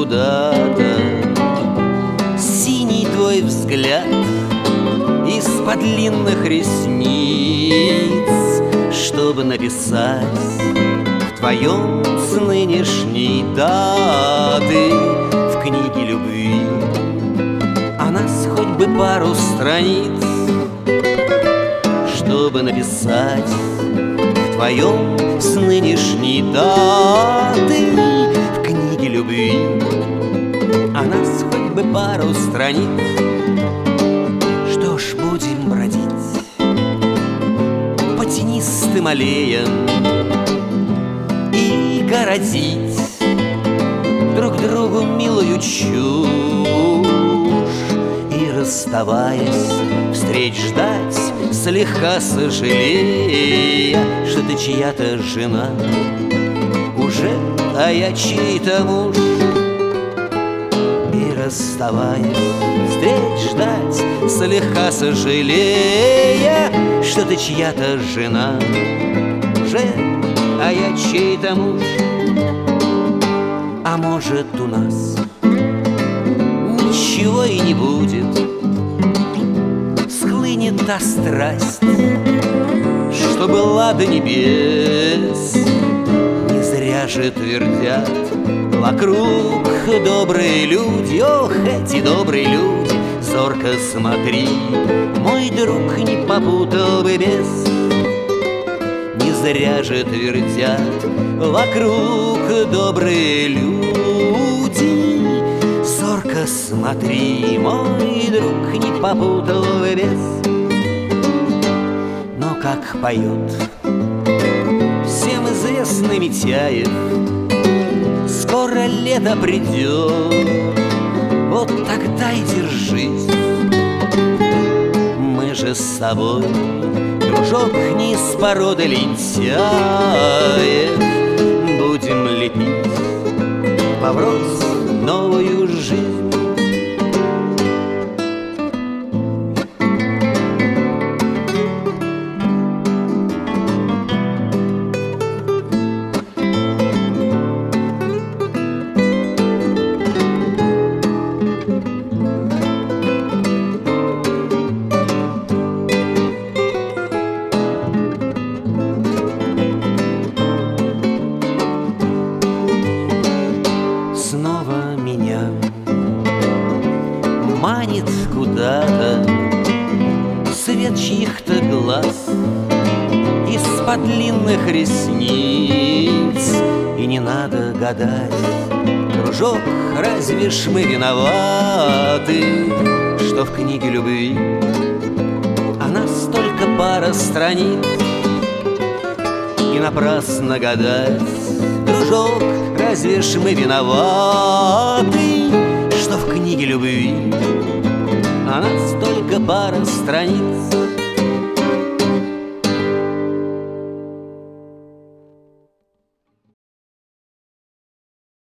куда-то. Синий твой взгляд из-под длинных ресниц, чтобы написать в твоем с нынешней даты в книге любви о нас хоть бы пару страниц, чтобы написать в твоем с нынешней даты в книге любви о нас хоть бы пару страниц. Что ж, будем бродить по тенистым аллеям и городить друг другу милую чушь, и, расставаясь, встреч ждать, слегка сожалея, что ты чья-то жена уже, а я чей-то муж. И, расставаясь, встреч ждать, слегка сожалея, что ты чья-то жена уже, а я чей-то муж. А может, у нас ничего и не будет, схлынет та страсть, что была до небес. Не зря же твердят вокруг добрые люди, ох, эти добрые люди, зорко смотри, мой друг не попутал бы без. Не зря же твердят вокруг добрые люди, зорко смотри, мой друг не попутал бы без. Но как поет всем известный Митяев, скоро лето придет, вот тогда и держись. Мы же с собой, дружок, не из породы лентяев, будем лепить поврос новую жизнь. Снова меня манит куда-то свет чьих-то глаз из-под длинных ресниц. И не надо гадать, дружок, разве ж мы виноваты, что в книге любви о нас только пара страниц. И напрасно гадать, дружок, разве ж мы виноваты, что в книге любви о нас только пара страниц.